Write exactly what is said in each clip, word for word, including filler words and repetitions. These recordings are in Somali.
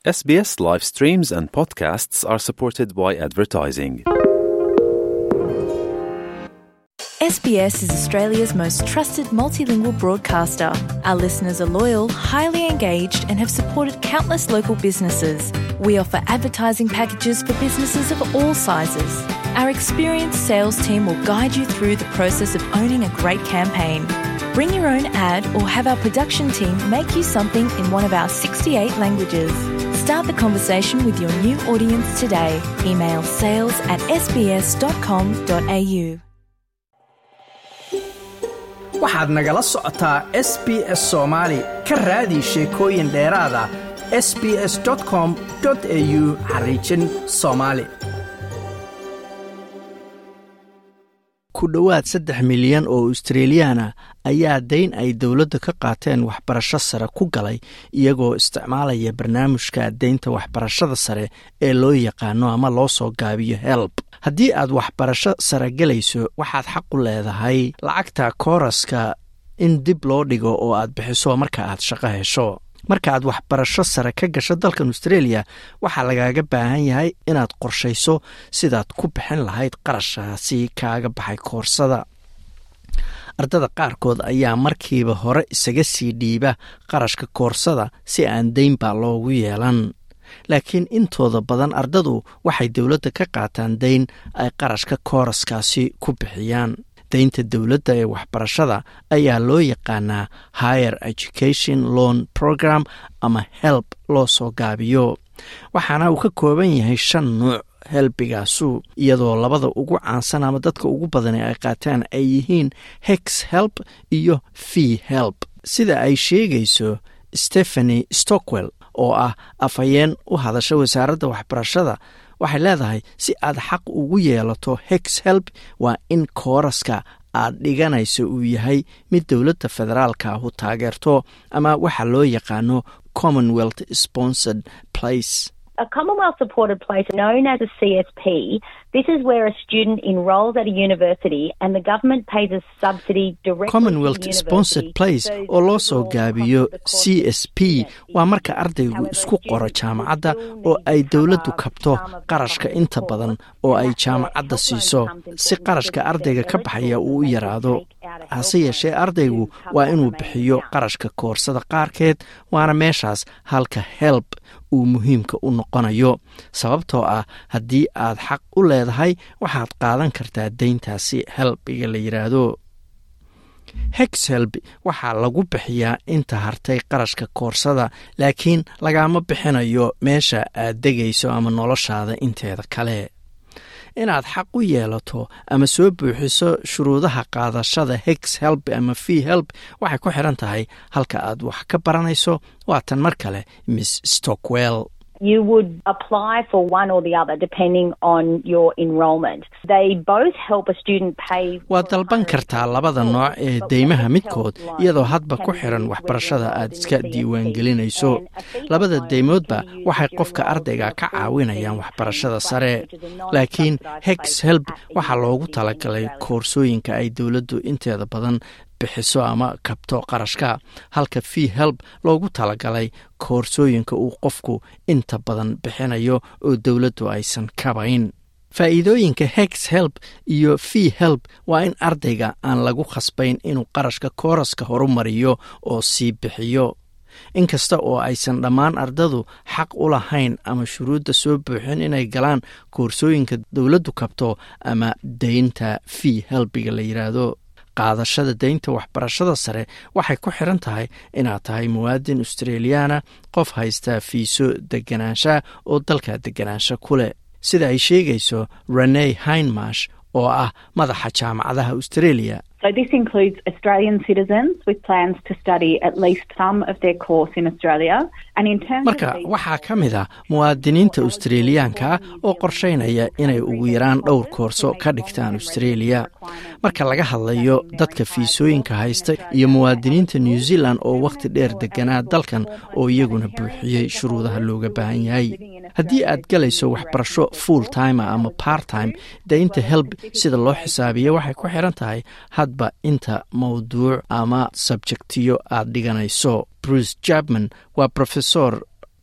S B S live streams and podcasts are supported by advertising. S B S is Australia's most trusted multilingual broadcaster. Our listeners are loyal, highly engaged, and have supported countless local businesses. We offer advertising packages for businesses of all sizes. Our experienced sales team will guide you through the process of owning a great campaign. Bring your own ad or have our production team make you something in one of our sixty-eight languages. Start the conversation with your new audience today. Email sales at s b s dot com dot a u. waxaad nagala socotaa S B S Soomaali ka raadi sheekooyin dheeraada s b s dot com dot a u xariijin Soomaali. Ku dhawaad saddex milyan oo Australiana ayaa dayn ay dawladda ka qaateen waxbarasho sare ku galay iyagoo isticmaalaya barnaamijka deynta waxbarashada sare ee loo yaqaano ama loo soo gaabiyo HELP. haddii aad waxbarasho sare galayso waxaad xaq u leedahay lacagta kooraska in dib loo dhigo oo aad bixiso marka aad shaqo hesho. marka aad waxbarasho sare ka gasho dalkan Australia waxaa lagaaga baahan yahay inaad qorshayso sidaad ku bixin lahayd qarashaasi kaaga baxay koorsada. ardada qaarkood ayaa markiiba hore isaga sii dhiiba qarashka koorsada si aan deyn baa loogu yeelan. laakiin intooda badan ardadu waxay dawladda ka qaataan deyn ay qarashka kooraskaasi ku bixiyaan. deynta dawladda ee waxbarashada ayaa loo yaqaanaa Higher Education Loan Program ama HELP loo soo gaabiyo. waxaana uu ka kooban yahay shan nuuc helbigaasu iyadoo labada ugu caansan ama dadka ugu badan ay qaataan ay yihiin Hex Help iyo Fee Help. sida ay sheegayso Stephanie Stockwell oo ah afhayeen u hadasha wasaaradda waxbarashada, waxay leedahay si aad xaq ugu yeelato Hex Help waa in kooraska aad dhiganayso uu yahay mid dawladda federaalka ah u taageerto ama waxa loo yaqaano Commonwealth Sponsored Place. A Commonwealth supported place known as a C S P, this is where a student enrolls at a university and the government pays a subsidy directly Commonwealth to the university. Sponsored Place oo loo soo gaabiyo C S P waa marka ardaygu isku qoro jaamacadda oo ay dawladdu kabto qarashka inta badan oo ay jaamacadda siiso si qarashka ardayga ka baxaya uu u yaraado. hase yeeshee ardaygu waa inuu bixiyo qarashka koorsada qaarkeed, waana meeshaas halka HELP uu muhiimka u noqonayo. sababtoo ah haddii aad xaq u leedahay waxaad qaadan kartaa deyntaasi HELP-iga la yiraahdo. Hex Help waxaa lagu bixiyaa inta hartay qarashka koorsada, laakiin lagama bixinayo meesha aad degayso ama noloshaada inteeda kale. inaad xaq u yeelato ama soo buuxiso shuruudaha qaadashada Hex Help ama Fee Help waxay ku xiran tahay halka aad wax ka baranayso. waa tan mar kale Miss Stockwell. You would apply for one or the other depending on your enrolment. They both help a student pay. waad dalban kartaa labada nooc ee deymaha midkood iyadoo hadba ku xiran waxbarashada aad iska diiwaan gelinayso. labada deymoodba waxay qofka ardayga ka caawinayaan waxbarashada sare, laakiin Hex Help waxaa loogu talagalay koorsooyinka ay dawladdu inteeda badan bixiso ama kabto qarashka, halka Fee Help loogu talagalay koorsooyinka uu qofku inta badan bixinayo oo dawladdu aysan kabayn. faa'iidooyinka Hex Help iyo Fee Help waa in ardayga aan lagu khasbayn inuu qarashka kooraska horumariyo oo sii bixiyo. inkasta oo aysan dhammaan ardadu xaq u lahayn ama shuruudda soo buuxin inay galaan koorsooyinka dawladdu kabto ama deynta Fee Help-iga la yiraahdo. qaadashada deynta waxbarashada sare waxay ku xiran tahay inaad tahay muwaadin Australiana, qof haysta fiiso deganaansha oo dalka deganaansha ku leh. sida ay sheegayso Renee Hindmarsh oo ah madaxa jaamacadaha Australia. So this includes Australian citizens with plans to study at least some of their course in Australia. And in terms marka waxaa ka mid ah muwaadiniinta Australiyaanka oo qorsheynaya inay ugu yaraan dhowr koorso ka dhigtaan Australia. marka laga hadlayo dadka fiisooyinka haysta iyo muwaadiniinta New Zealand oo waqti dheer deganaa dalkan oo iyaguna buuxiyay shuruudaha looga baahan yahay. haddii aad galayso waxbarasho full time ama part time, deynta HELP sida loo xisaabiyo waxay ku xiran tahay hadba inta mawduuc ama subjectiyo aad dhiganayso. Bruce Chapman waa professor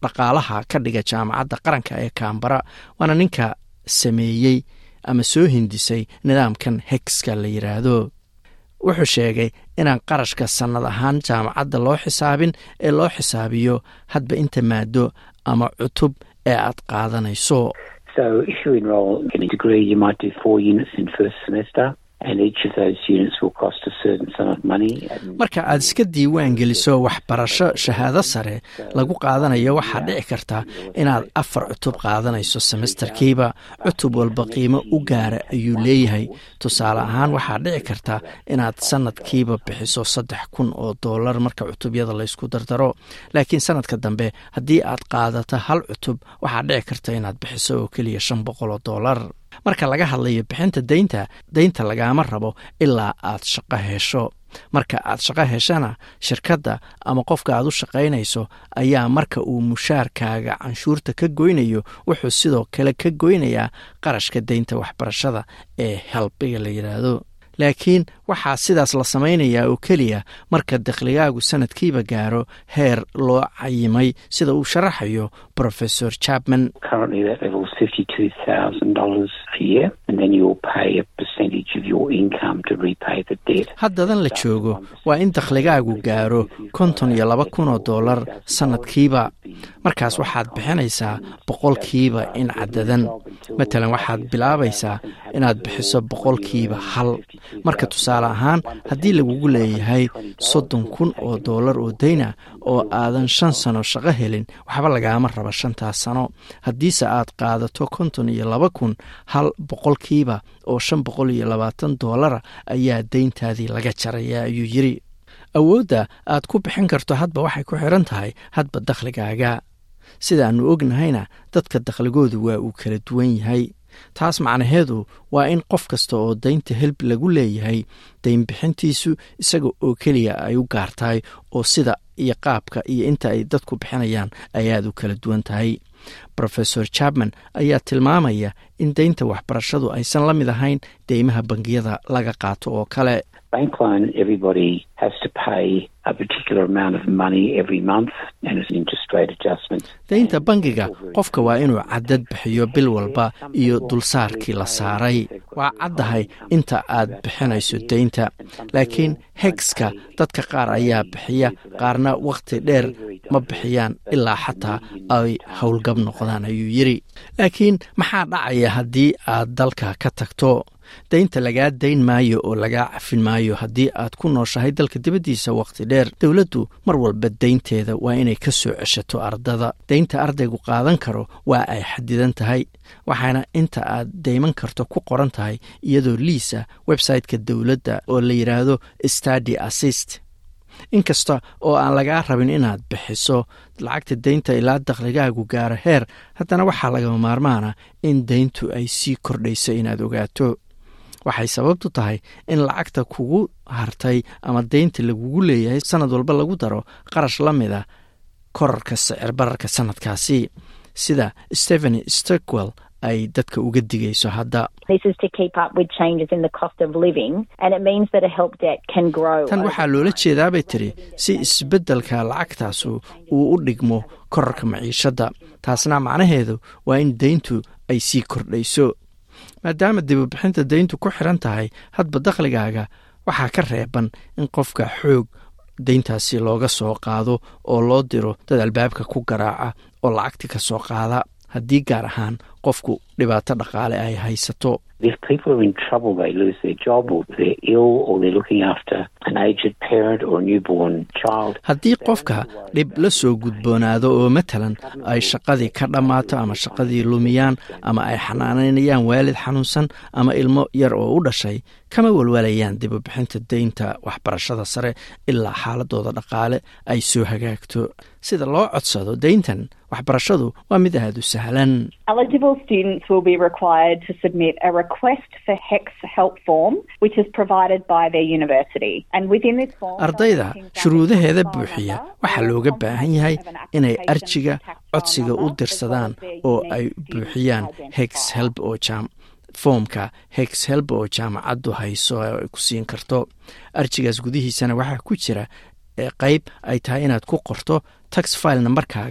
dhaqaalaha ka dhiga jaamacadda qaranka ee Canberra, waana ninka sameeyey ama soo hindisay nidaamkan hexka la yiraahdo. wuxuu sheegay inaan qarashka sannad ahaan jaamacadda loo xisaabin ee loo xisaabiyo hadba inta maado ama cutub ee aad qaadanayso. So if you enroll in a degree, you might do four units in first semester. And each of those units will cost a certain sum of money. Marka aad iska diiwaan geliso waxbarasho shahaado sare lagu qaadanayo, waxaa dhici karta inaad afar cutub qaadanayso semesterkiiba. Cutub walba qiimo u gaara ayuu leeyahay. Tusaale ahaan, waxaa dhici karta inaad sanadkiiba bixiso saddex kun oo doolar marka cutubyada la isku dardaro. Laakiin sanadka dambe haddii aad qaadato hal cutub, waxaa dhici karta inaad bixiso oo keliya shan boqol oo doolar. Marka laga hadlayo bixinta deynta, deynta lagama rabo ilaa aad shaqo hesho. Marka aad shaqo heshana, shirkadda ama qofka aad u shaqaynayso ayaa marka uu mushaarkaaga canshuurta ka goynayo, wuxuu sidoo kale ka goynayaa qarashka deynta waxbarashada ee helbiga la yiraahdo. laakiin waxaa sidaas la samaynayaa oo keliya marka dakhligaagu sanadkiiba gaaro heer loo cayimay, sida uu sharaxayo Professor Chapman. Currently that level is fifty-two thousand dollars a year, and then you'll pay a percentage of your income to repay the debt. Haddadan la joogo waa in dakhligaagu gaaro konton iyo laba kun oo doolar sanadkiiba. Markaas waxaad bixinaysaa boqolkiiba in cadadan. Matalan, waxaad bilaabaysaa inaad bixiso boqolkiiba hal. Marka tusaale ahaan, haddii lagugu leeyahay soddon kun oo doolar oo deyna oo aadan shan sano shaqo helin, waxba lagaama raba shantaas sano. Haddiise aad qaadato konton iyo laba kun, hal boqolkiiba oo shan boqol iyo labaatan doolara ayaa deyntaadii laga jarayaa, ayuu yiri. Awoodda aad ku bixin karto hadba waxay ku xiran tahay hadba dakhligaaga. Sidaanu ognahayna, dadka dakhligoodu waa uu kala duwan yahay. taas macnaheedu waa in qof kasta oo deynta helb lagu leeyahay deyn bixintiisu isaga oo keliya ay u gaartahay, oo sida iyo qaabka iyo inta ay dadku bixinayaan ayaad u kala duwan tahay. Professor Chapman ayaa tilmaamaya in deynta waxbarashadu aysan la mid ahayn deymaha bangiyada laga qaato oo kale. Bank loan, everybody has to pay a particular amount of money every month and it's an interest rate adjustment. Deynta bangiga, qofka waa inuu cadad bixiyo bil walba iyo dulsaarkii la saaray. Waa caddahay inta aad bixinayso deynta. Laakiin hexka dadka qaar ayaa bixiya, qaarna waqti dheer ma bixiyaan ilaa xataa ay howlgab noqdaan, ayuu yiri. Laakiin maxaa dhacaya haddii aad dalka ka tagto? deynta lagaa dayn maayo oo lagaa cafin maayo haddii aad ku nooshahay dalka dibaddiisa waqti dheer. Dowladdu mar walba deynteeda waa inay ka soo ceshato ardada. Deynta ardaygu qaadan karo waa ay xadidan tahay, waxaana inta aad deyman karto ku qoran tahay iyadoo liisa website-ka dowladda oo la yiraahdo Study Assist. inkasta oo aan lagaa rabin inaad bixiso lacagta deynta ilaa dakhligaagu gaaro heer, haddana waxaa lagama maarmaana in deyntu ay sii kordhayso inaad ogaato. waxay sababtu tahay in lacagta kugu hartay ama deynta lagugu leeyahay sanad walba lagu daro qarash la mida korarka sicir bararka sanadkaasi, sida Stephen Stockwell ay dadka uga digayso hadda. This is to keep up with changes in the cost of living, and it means that a help debt can grow. Tan waxaa loola jeedaa bay tiri si isbeddelka lacagtaasu uu u dhigmo korarka maciishada. Taasna macnaheedu waa in deyntu ay sii kordhayso. maadaama dibubixinta deyntu ku xiran tahay hadba dakhligaaga, waxaa ka reeban in qofka xoog deyntaasi looga soo qaado oo loo diro dad albaabka ku garaaca oo lacagti ka soo qaada haddii gaar ahaan qofku dhibaato dhaqaale ay haysato. If people are in trouble, they lose their job or they're ill or they're looking after an aged parent or a newborn child. Haddii qofka dhib la soo gudboonaado oo matalan ay shaqadii ka dhammaato ama shaqadii lumiyaan ama ay xanaanaynayaan waalid xanuunsan ama ilmo yar oo u dhashay, kama walwalayaan dib u bixinta deynta waxbarashada sare ilaa xaaladooda dhaqaale ay soo hagaagto. Sida loo codsado deyntan waxbarashadu waa mid aad u sahlan. Eligible students will be required to submit a request for HEX help form, which is provided by their university. And within this form, ardayda shuruudaheeda buuxiya waxaa looga baahan yahay inay arjiga codsiga u dirsadaan oo ay buuxiyaan HEX help oo jam foomka HEX help oo jaamacaddu hayso ay ku siin karto. Arjigaas gudihiisana waxaa ku jira qayb ay tahay inaad ku qorto tax file numberkaaga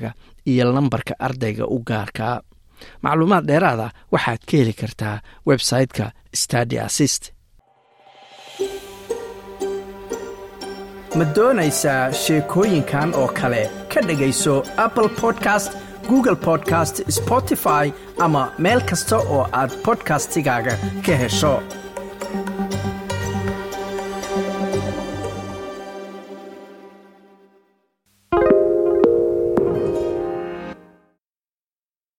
iyo lambarka ardayga u gaarkaa. macluumaad dheeraada waxaad ka heli kartaa website-ka Study Assist. ma doonaysaa sheekooyinkan oo kale ka dhegayso Apple Podcast, Google Podcast, Spotify ama meel kasta oo aad podcastigaaga ka hesho.